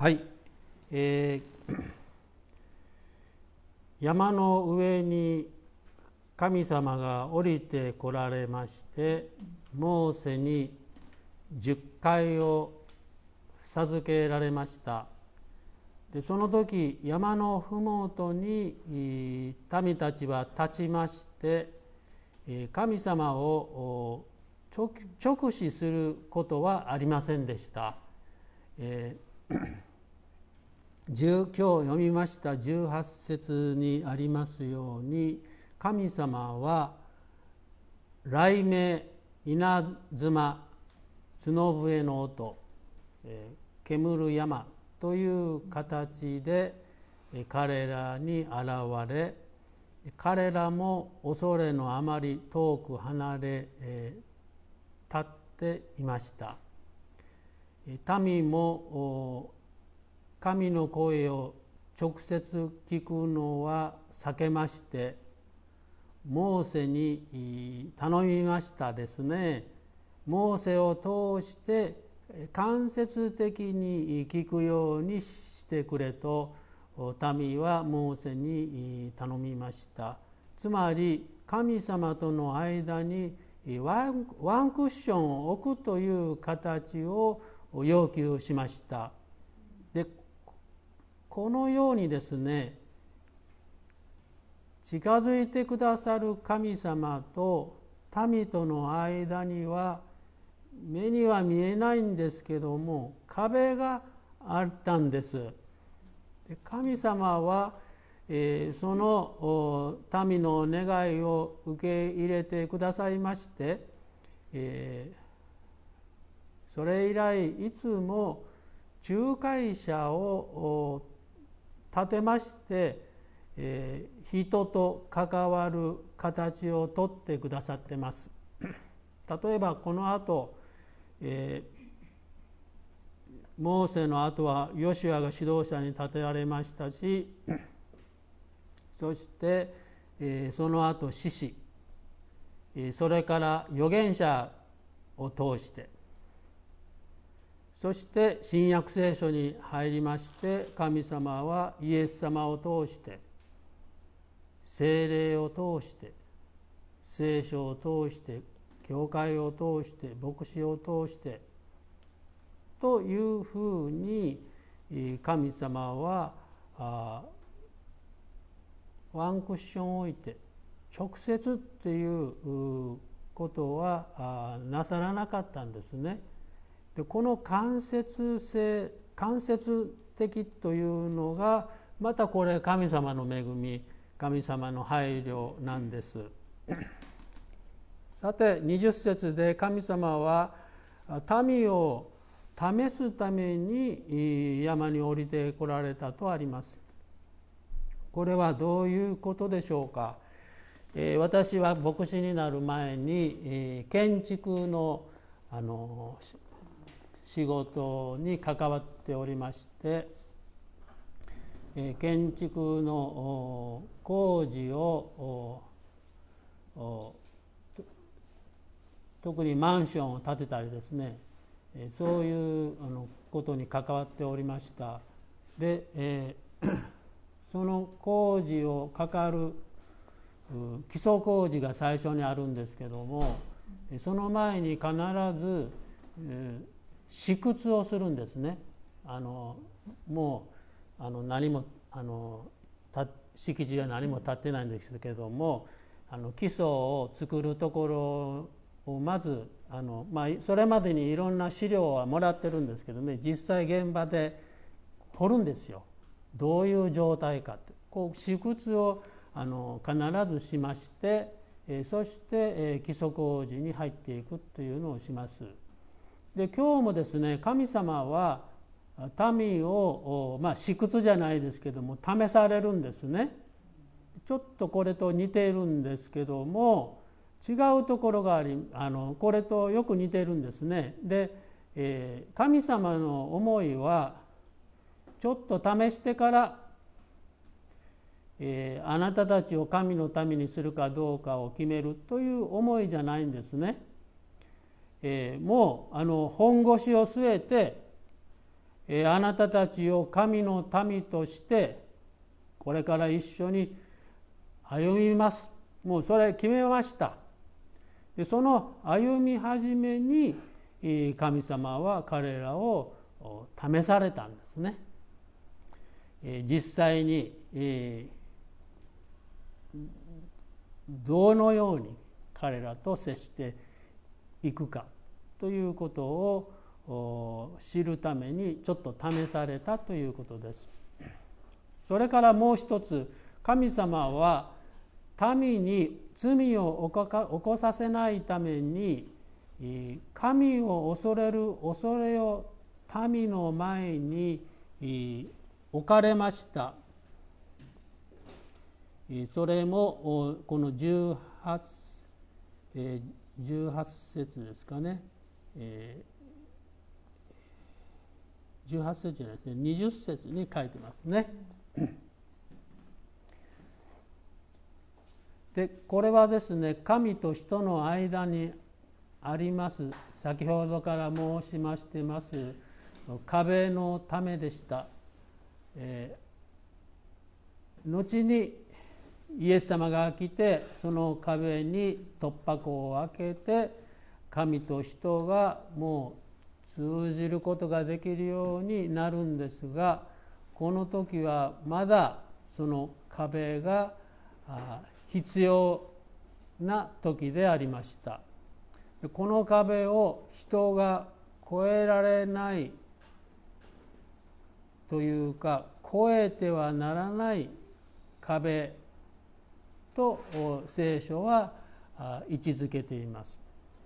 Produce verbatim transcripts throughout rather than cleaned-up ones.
はい、えー、山の上に神様が降りてこられまして、モーセに十戒を授けられました。でその時、山のふもとに民たちは立ちまして、神様を直視することはありませんでした。えー今日読みましたじゅうはち節にありますように、神様は雷鳴、稲妻、角笛の音、煙る山という形で彼らに現れ、彼らも恐れのあまり遠く離れ立っていました。民も神の声を直接聞くのは避けまして、モーセに頼みましたですね。モーセを通して間接的に聞くようにしてくれと民はモーセに頼みました。つまり神様との間にワン、ワンクッションを置くという形を要求しました。でこのようにですね、近づいてくださる神様と民との間には目には見えないんですけども、壁があったんです。神様は、えー、その民の願いを受け入れてくださいまして、えー、それ以来いつも仲介者を立てまして、えー、人と関わる形をとってくださってます。例えばこの後、えー、モーセの後はヨシュアが指導者に立てられましたし、そして、えー、その後士師、それから預言者を通して、そして新約聖書に入りまして、神様はイエス様を通して、聖霊を通して、聖書を通して、教会を通して、牧師を通してというふうに神様はワンクッションを置いて直接っていうことはなさらなかったんですね。でこの間接性、間接的というのがまたこれ神様の恵み、神様の配慮なんです。さてにじゅっ節で神様は民を試すために山に降りてこられたとあります。これはどういうことでしょうか。私は牧師になる前に建築のあの仕事に関わっておりまして、建築の工事を特にマンションを建てたりですね、そういうことに関わっておりました。で、えー、その工事をかかる基礎工事が最初にあるんですけども、その前に必ず、えー試掘をするんですね。あのもうあの何もあの敷地は何も建ってないんですけども、あの基礎を作るところをまずあの、まあ、それまでにいろんな資料はもらってるんですけどね、実際現場で掘るんですよ。どういう状態かって、こう試掘をあの必ずしまして、えそして、え基礎工事に入っていくというのをします。で今日もですね、神様は民を、まあ、試掘じゃないですけども試されるんですね。ちょっとこれと似ているんですけども違うところがあり、あのこれとよく似ているんですね。で、えー、神様の思いはちょっと試してから、えー、あなたたちを神の民にするかどうかを決めるという思いじゃないんですね。えー、もうあの本腰を据えて、 えあなたたちを神の民としてこれから一緒に歩みます。もうそれ決めました。でその歩み始めに神様は彼らを試されたんですね。実際にどのように彼らと接していくかということを知るためにちょっと試されたということです。それからもう一つ、神様は民に罪を起こさせないために神を恐れる恐れを民の前に置かれました。それもこのじゅうはち、じゅうはち節ですかね、じゅうはち節じゃないですね、にじゅっ節に書いてますね。でこれはですね、神と人の間にあります先ほどから申しましてます壁のためでした。えー、後にイエス様が来てその壁に突破口を開けて神と人がもう通じることができるようになるんですが、この時はまだその壁が必要な時でありました。この壁を人が越えられないというか、越えてはならない壁と聖書は位置づけています。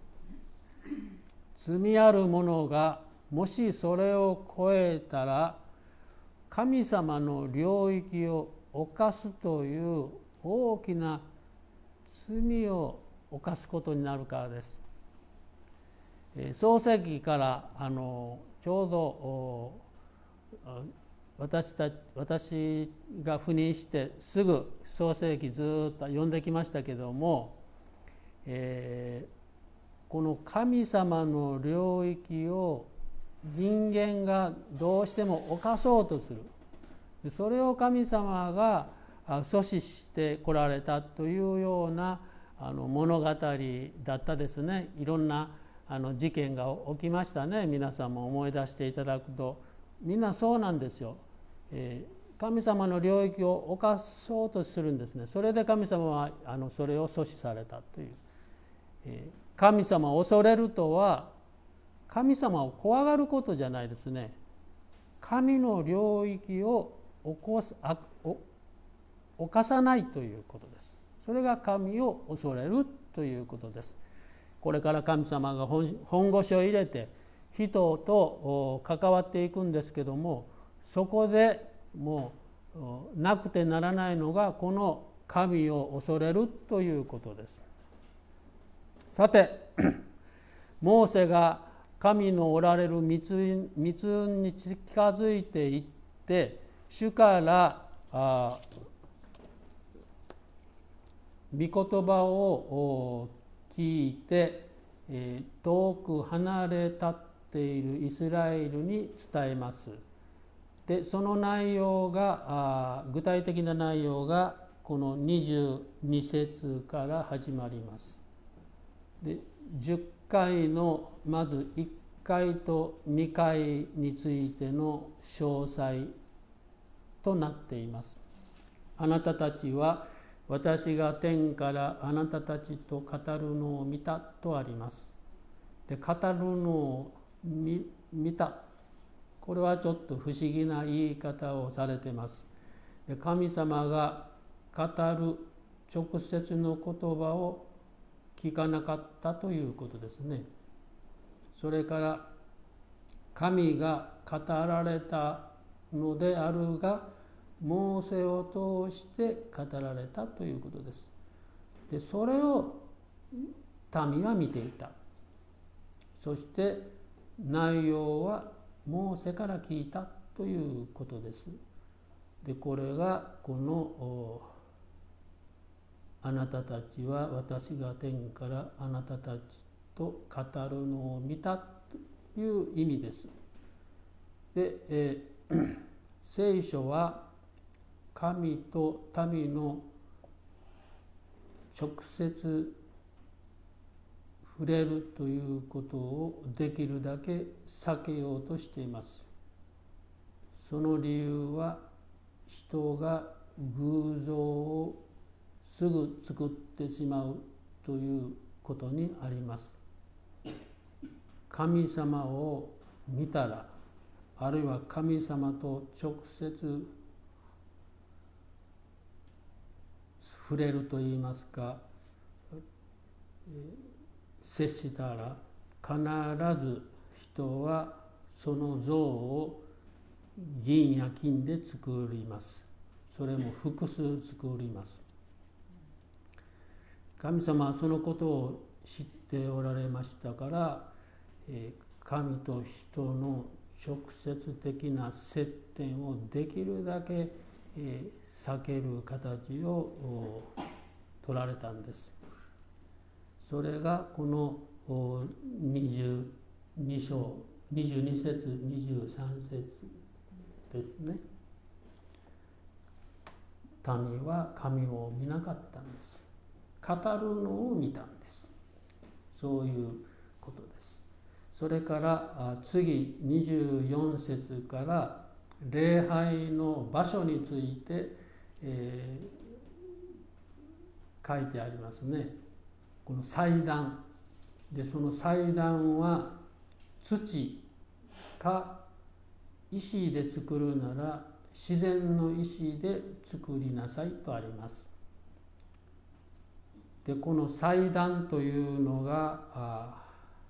罪ある者がもしそれを越えたら神様の領域を犯すという大きな罪を犯すことになるからです。創世記からあのちょうど私た私が赴任してすぐ創世記ずっと読んできましたけども、えー、この神様の領域を人間がどうしても犯そうとする、それを神様が阻止してこられたというようなあの物語だったですね。いろんなあの事件が起きましたね。皆さんも思い出していただくとみんなそうなんですよ。えー、神様の領域を犯そうとするんですね。それで神様はあのそれを阻止されたという、えー、神様を恐れるとは神様を怖がることじゃないですね。神の領域を起こすあお犯さないということです。それが神を恐れるということです。これから神様が 本, 本腰を入れて人と関わっていくんですけども、そこでもうなくてならないのがこの神を恐れるということです。さてモーセが神のおられる密雲に近づいていって主からあ御言葉を聞いて遠く離れ立っているイスラエルに伝えます。でその内容が具体的な内容がこのにじゅうに節から始まります。でじゅっかいのまずいっかいとにかいについての詳細となっています。あなたたちは私が天からあなたたちと語るのを見たとあります。で語るのを 見, 見たこれはちょっと不思議な言い方をされています。で神様が語る直接の言葉を聞かなかったということですね。それから神が語られたのであるがモーセを通して語られたということです。でそれを民は見ていた。そして内容はモーセから聞いたということです。でこれがこのあなたたちは私が天からあなたたちと語るのを見たという意味です。 で、えー、聖書は神と民の直接触れるということをできるだけ避けようとしています。その理由は、人が偶像をすぐ作ってしまうということにあります。神様を見たら、あるいは神様と直接触れるといいますか、接したら必ず人はその像を銀や金で作ります。それも複数作ります。神様はそのことを知っておられましたから、神と人の直接的な接点をできるだけ避ける形を取られたんです。それがこのにじゅうに章、にじゅうに節、にじゅうさん節ですね。民は神を見なかったんです。語るのを見たんです。そういうことです。それから次にじゅうよん節から礼拝の場所について、えー、書いてありますね。この祭壇で、その祭壇は土か石で作るなら自然の石で作りなさいとあります。で、この祭壇というのがあ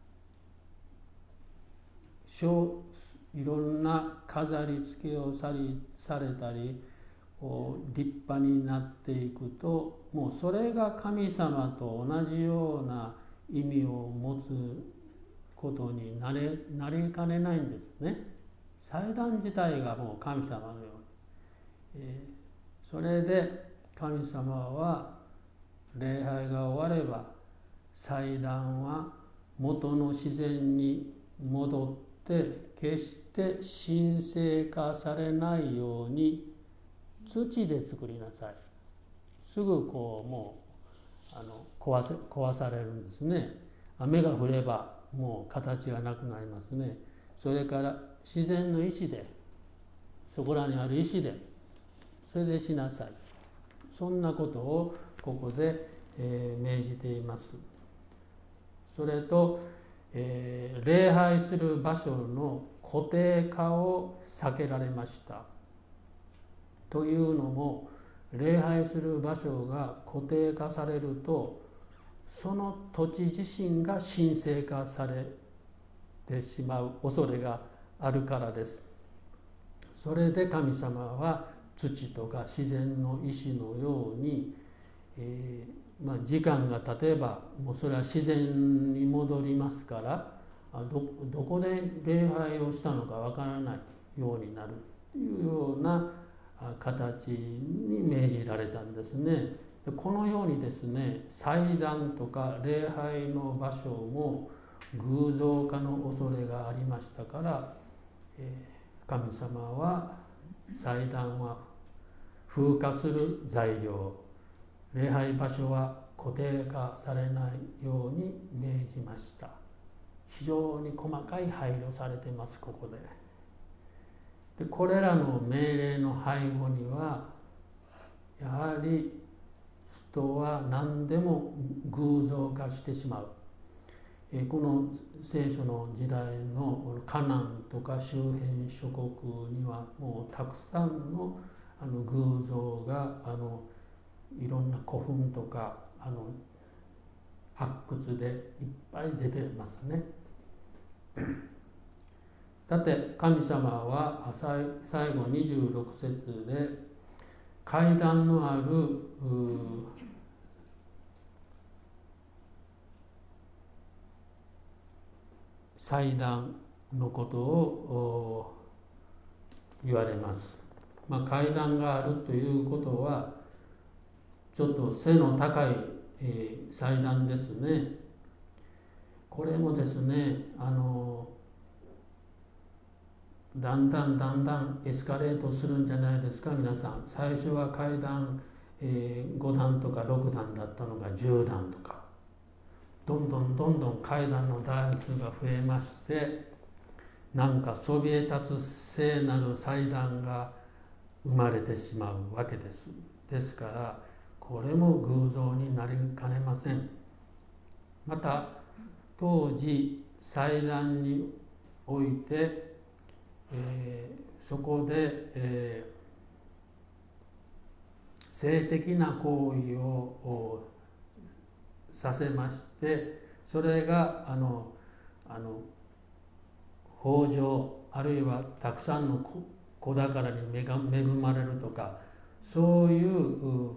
いろんな飾り付けをさりされたり立派になっていくと、もうそれが神様と同じような意味を持つことになれ、なりかねないんですね。祭壇自体がもう神様のように、えー、それで神様は礼拝が終われば祭壇は元の自然に戻って決して神聖化されないように土で作りなさい。すぐこうもうあの 壊せ、壊されるんですね。雨が降ればもう形がなくなりますね。それから自然の石で、そこらにある石で、それでしなさい。そんなことをここで、えー、命じています。それと、えー、礼拝する場所の固定化を避けられました。というのも、礼拝する場所が固定化されると、その土地自身が神聖化されてしまう恐れがあるからです。それで神様は土とか自然の石のように、えーまあ、時間が経てばもうそれは自然に戻りますから、ど, どこで礼拝をしたのかわからないようになるというような形に命じられたんですね。このようにですね、祭壇とか礼拝の場所も偶像化の恐れがありましたから、えー、神様は祭壇は風化する材料、礼拝場所は固定化されないように命じました。非常に細かい配慮されています、ここで。で、これらの命令の背後には、やはり人は何でも偶像化してしまう。えこの聖書の時代のカナンとか周辺諸国にはもうたくさんのあの偶像があのいろんな古墳とかあの発掘でいっぱい出てますね。さて、神様は最後にじゅうろく節で階段のある祭壇のことを言われます。まあ、階段があるということはちょっと背の高い、えー、祭壇ですね。これもですね、あのだんだんだんだんエスカレートするんじゃないですか。皆さん、最初は階段、えー、ごだんとかろくだんだったのがじゅうだんとか、どんどんどんどん階段の段数が増えまして、なんかそびえ立つ聖なる祭壇が生まれてしまうわけです。ですからこれも偶像になりかねません。また当時祭壇において、えー、そこで、えー、性的な行為をさせまして、それがあのあの豊穣、あるいはたくさんの子宝に恵まれるとか、そういう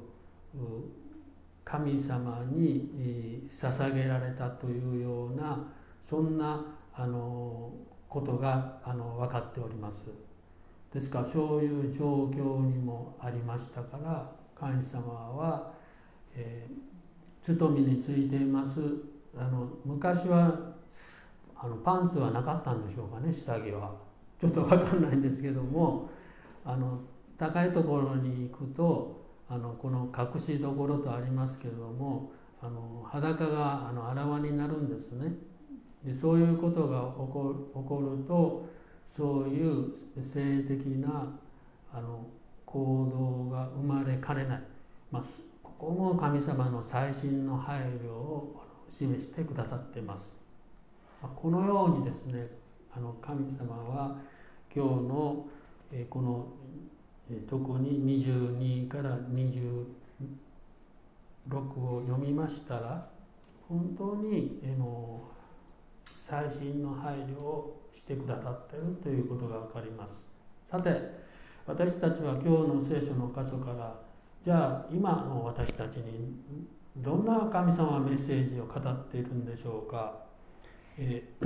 神様に捧げられたというような、そんなあのことがあの分かっております。ですからそういう状況にもありましたから、神様は、えー、務めについています。あの昔はあのパンツはなかったんでしょうかね、下着は。ちょっと分かんないんですけども、あの高いところに行くと、あのこの隠しどころとありますけれども、あの裸があのあらわになるんですね。でそういうことが起こる、起こると、そういう性的なあの行動が生まれかねない、まあ、ここも神様の細心の配慮を示してくださっています。このようにですね、あの神様は今日のこの特ににじゅうにからにじゅうろくを読みましたら、本当に細心の配慮をしてくださっているということが分かります。さて、私たちは今日の聖書の箇所から、じゃあ今の私たちにどんな神様はメッセージを語っているんでしょうか。えー、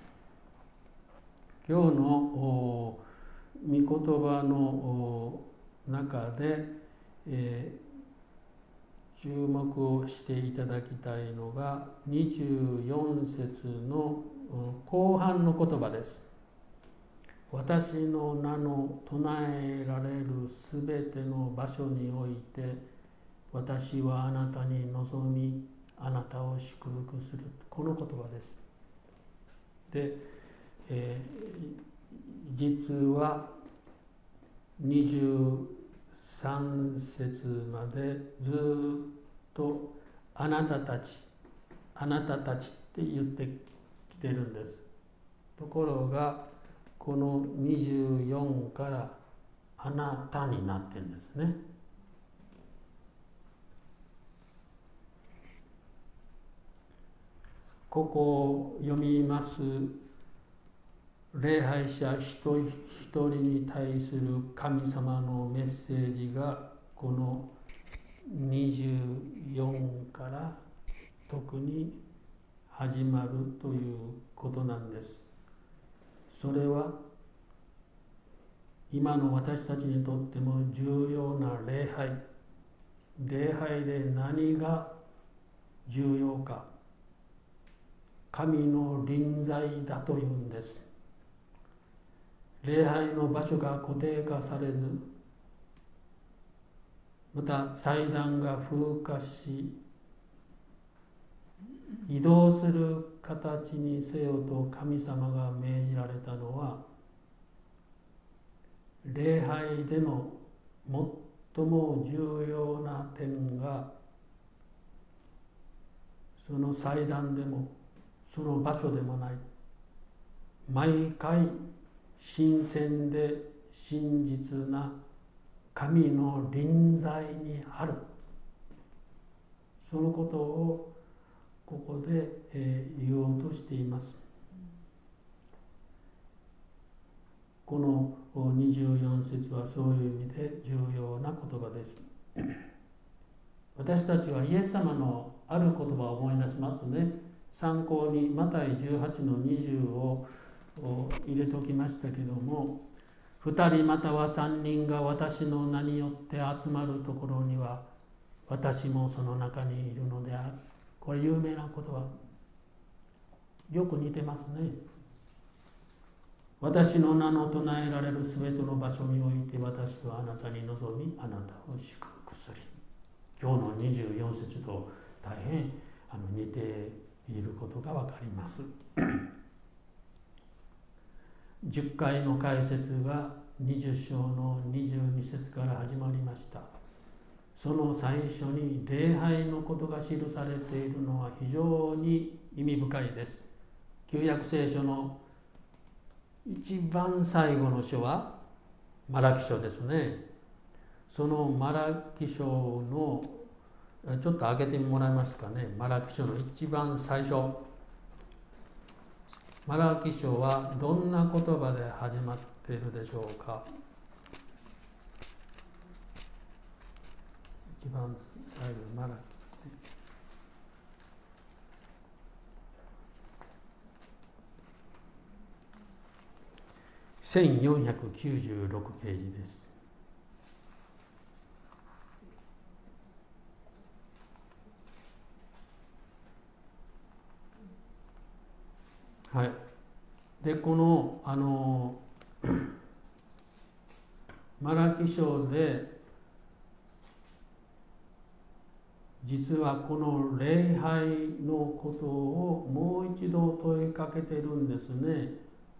今日の御言葉の中で、えー、注目をしていただきたいのがにじゅうよん節の後半の言葉です。私の名の唱えられるすべての場所において、私はあなたに望み、あなたを祝福する。この言葉です。で、えー、実はにじゅうさん節までずっとあなたたち、あなたたちって言ってきてるんです。ところがこのにじゅうよんからあなたになってるんですね。ここを読みます礼拝者一人一人に対する神様のメッセージがこのにじゅうよんから特に始まるということなんです。それは今の私たちにとっても重要な礼拝、礼拝で何が重要か、神の臨在だというんです。礼拝の場所が固定化されず、また祭壇が風化し、移動する形にせよと神様が命じられたのは、礼拝での最も重要な点が、その祭壇でもその場所でもない、毎回新鮮で真実な神の臨在にある、そのことをここで、えー、言おうとしています。このにじゅうよん節はそういう意味で重要な言葉です。私たちはイエス様のある言葉を思い出しますね。参考にマタイじゅうはちのにじゅうを入れておきましたけども、二人または三人が私の名によって集まるところには私もその中にいるのである。これ有名な言葉、よく似てますね。 私の名の唱えられるすべての場所において私はあなたに望みあなたを祝福する。今日のにじゅうよん節と大変あの似ていることが分かります。じゅっかいの解説がにじゅう章のにじゅうに節から始まりました。その最初に礼拝のことが記されているのは非常に意味深いです。旧約聖書の一番最後の書はマラキ書ですね。そのマラキ書のちょっと開けてもらえますかね。マラキ書の一番最初、マラキ書はどんな言葉で始まっているでしょうか。一番最後、マラキせんよんひゃくきゅうじゅうろくページです。はい。で、このあのマラキ書で実はこの礼拝のことをもう一度問いかけてるんですね。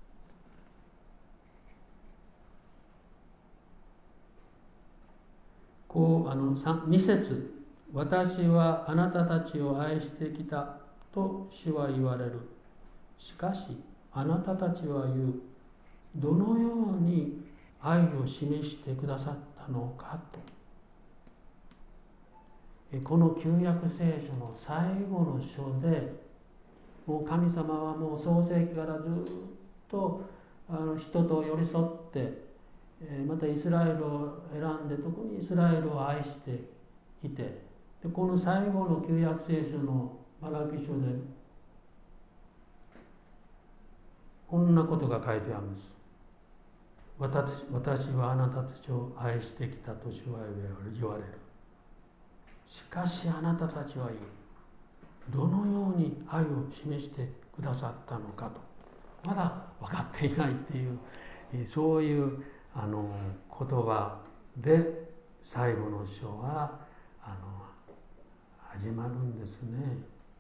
こうあのに節、私はあなたたちを愛してきたと主は言われる。しかしあなたたちは言う。どのように愛を示してくださったのかと。この旧約聖書の最後の書で、もう神様はもう創世記からずっとあの人と寄り添って、またイスラエルを選んで、特にイスラエルを愛してきて、でこの最後の旧約聖書のマラキ書でこんなことが書いてあるんです。私, 私はあなたたちを愛してきたと主は言われる。しかしあなたたちは言う。どのように愛を示してくださったのかと。まだ分かっていないっていう、そういうあの言葉で最後の章はあの始まるんですね。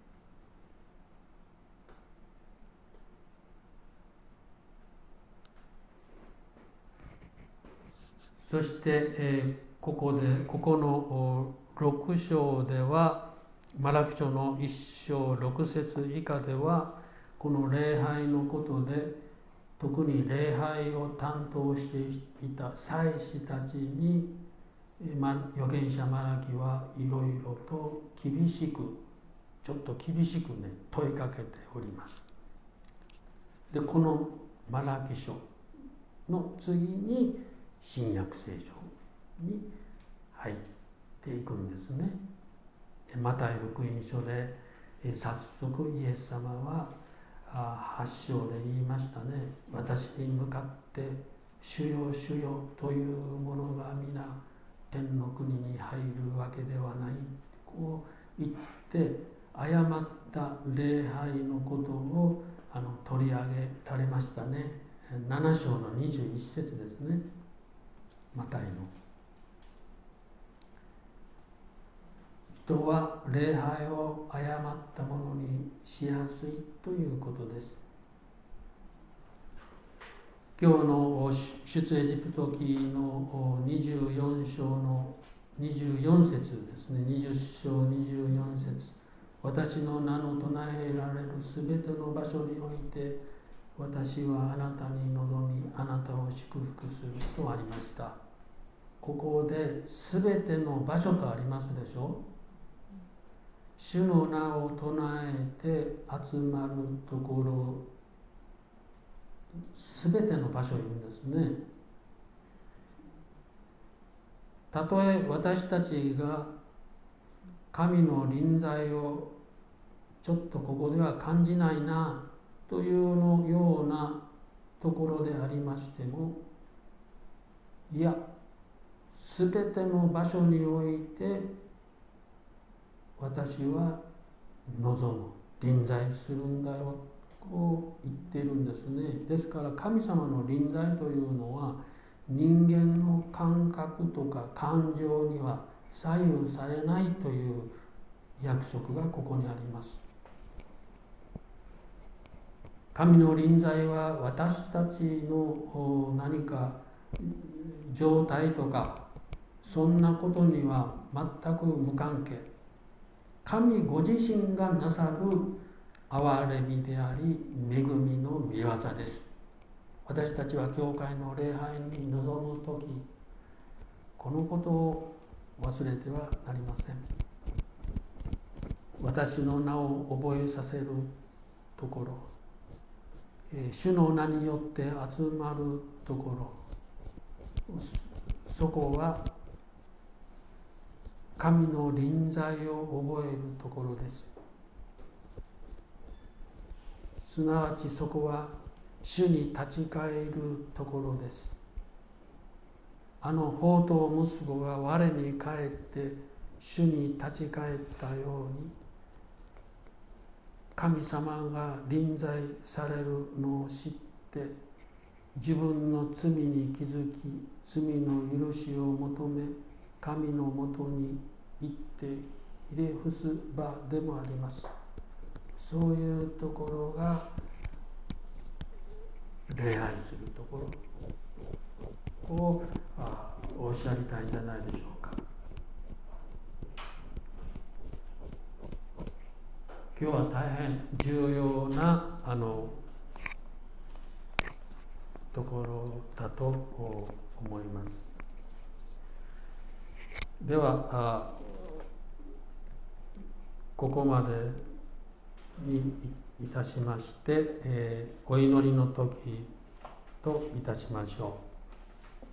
そして、えー、ここでここのろく章では、マラキ書のいっ章ろく節以下では、この礼拝のことで特に礼拝を担当していた祭司たちに、預言者マラキはいろいろと厳しく、ちょっと厳しくね問いかけております。でこのマラキ書の次に新約聖書に入っていくんですね。マタイ福音書で早速イエス様ははち章で言いましたね。私に向かって主よ主よというものが皆天の国に入るわけではない、こう言って誤った礼拝のことをあの取り上げられましたね。なな章のにじゅういち節ですね。マタイの人は礼拝を誤ったものにしやすいということです。今日の出エジプト記のにじゅうよん章のにじゅうよん節ですね。にじゅう章にじゅうよん節、私の名の唱えられるすべての場所において私はあなたに望みあなたを祝福するとありました。ここですべての場所とありますでしょう。主の名を唱えて集まるところ、すべての場所を言うんですね。たとえ私たちが神の臨在をちょっとここでは感じないなというのようなところでありましても、いや、すべての場所において私は望む、臨在するんだよ。 こう言っているんですね。ですから神様の臨在というのは人間の感覚とか感情には左右されないという約束がここにあります。神の臨在は私たちの何か状態とかそんなことには全く無関係。神ご自身がなさる憐れみであり恵みの御業です。私たちは教会の礼拝に臨むとき、このことを忘れてはなりません。私の名を覚えさせるところ、主の名によって集まるところ、そこは神の臨在を覚えるところです。すなわちそこは主に立ち返るところです。あの放蕩息子が我に返って主に立ち返ったように、神様が臨在されるのを知って自分の罪に気づき、罪の許しを求め神のもとに行ってひれ伏す場でもあります。そういうところが礼拝するところをおっしゃりたいんじゃないでしょうか。今日は大変重要なあのところだと思います。ではあここまでにいたしまして、えー、お祈りの時といたしましょう。